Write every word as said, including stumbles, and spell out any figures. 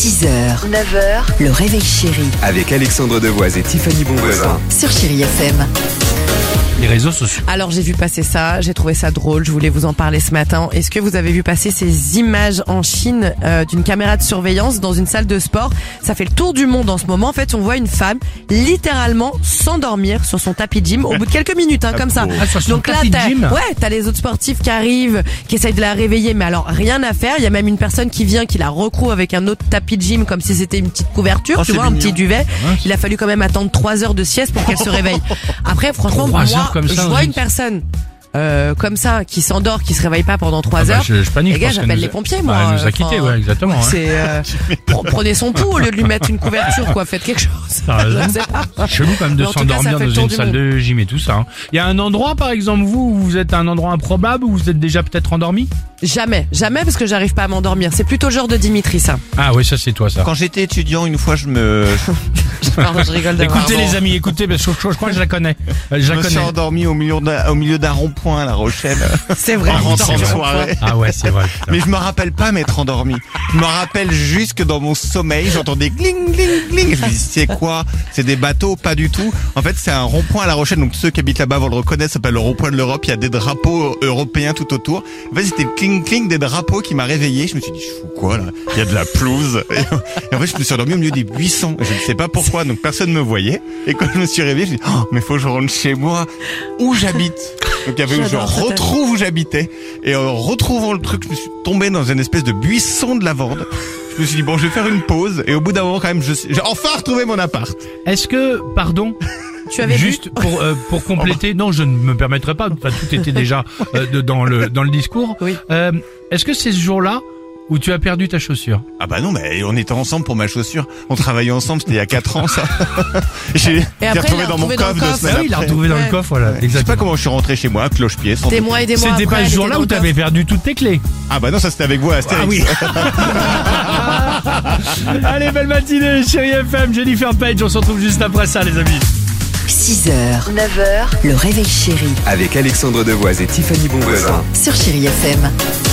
six heures, neuf heures, le réveil chéri Avec Alexandre Devoise et Tiffany Bonvoisin. sur Chéri F M. Les réseaux sociaux. Alors j'ai vu passer ça, j'ai trouvé ça drôle, je voulais vous en parler ce matin. Est-ce que vous avez vu passer ces images en Chine euh, d'une caméra de surveillance dans une salle de sport? Ça fait le tour du monde en ce moment. En fait, on voit une femme littéralement s'endormir sur son tapis de gym au bout de quelques minutes, hein, comme ça. Ah, sur son Donc là, tapis de t'as, gym ouais, t'as les autres sportifs qui arrivent, qui essayent de la réveiller, mais alors rien à faire. Il y a même une personne qui vient, qui la recouvre avec un autre tapis de gym comme si c'était une petite couverture, Oh, tu c'est vois, un mignon. petit duvet. Il a fallu quand même attendre trois heures de sieste pour qu'elle se réveille. Après, franchement, Trois moi, heures comme ça, je dans vois une- une personne euh, comme ça qui s'endort, qui se réveille pas pendant trois Ah bah, heures. je, je panique. Les gars, je pense j'appelle qu'elle les nous a- pompiers, Bah, moi. elle nous a Enfin, quittés, ouais, exactement. hein. C'est euh, pre- prenez son pouls au lieu de lui mettre une couverture, quoi. Faites quelque chose. T'as raison. Je sais pas. C'est chelou quand même de Mais en tout cas, ça s'endormir fait dans le tour une du salle monde. de gym et tout ça. hein. Il y a un endroit, par exemple, vous, où vous êtes à un endroit improbable, où vous êtes déjà peut-être endormi? Jamais, jamais, parce que j'arrive pas à m'endormir. C'est plutôt le genre de Dimitri, ça. Ah oui, ça c'est toi ça. Quand j'étais étudiant, une fois, je me, Pardon, je rigole d'avoir. Écoutez Pardon. les amis, écoutez, parce que je, je crois que je la connais. Euh, Je je la me suis connais. endormi au milieu d'un, au milieu d'un rond-point à La Rochelle, C'est vrai. en rentrant de Putain, soirée. Ah ouais, c'est vrai. putain. Mais je me rappelle pas m'être endormi. Je me rappelle juste que dans mon sommeil, j'entendais gling, gling, gling. Je me dis, c'est quoi? C'est des bateaux? Pas du tout. En fait, c'est un rond-point à La Rochelle. Donc, ceux qui habitent là-bas vont le reconnaître. Ça s'appelle le rond-point de l'Europe. Il y a des drapeaux européens tout autour. En fait, c'était le cling, cling des drapeaux qui m'a réveillé. Je me suis dit, je fous quoi, là? Il y a de la pelouse. Et, et en fait, je me suis endormi au milieu des buissons. Je ne sais pas pourquoi. Donc, personne me voyait. Et quand je me suis réveillé, je me suis dit, oh, mais faut que je rentre chez moi. Où j'habite? Donc, il y avait, je J'adore cette retrouve où j'habitais. Et en retrouvant le truc, je me suis tombé dans une espèce de buisson de lavande. Je me suis dit, bon, je vais faire une pause. Et au bout d'un moment, quand même, je j'ai enfin retrouvé mon appart. Est-ce que, pardon, Tu avais juste pour euh, pour compléter, non, je ne me permettrai pas. Enfin, tout était déjà euh, de- dans le dans le discours. Oui. Euh, Est-ce que c'est ce jour-là où tu as perdu ta chaussure? Ah bah non, mais on était ensemble pour ma chaussure. On travaillait ensemble, c'était il y a quatre ans, ça. J'ai j'ai après, retrouvé il l'a dans mon retrouvé dans le coffre deux coffre. semaines Ah oui, il l'a après. retrouvé dans Ouais. le coffre, voilà. Je sais pas Exactement. comment je suis rentré chez moi, cloche-pied, sans Des doute. mois et des mois C'était après, pas elle ce était jour-là dans où le t'avais coffre. perdu toutes tes clés? Ah bah non, ça c'était avec vous à Astérix. Ah oui. Allez, belle matinée, chérie F M, Jennifer Page, on se retrouve juste après ça, les amis. six heures, neuf heures, le réveil chéri Avec Alexandre Devoise et Tiffany Bonvoisin. sur Chéri F M.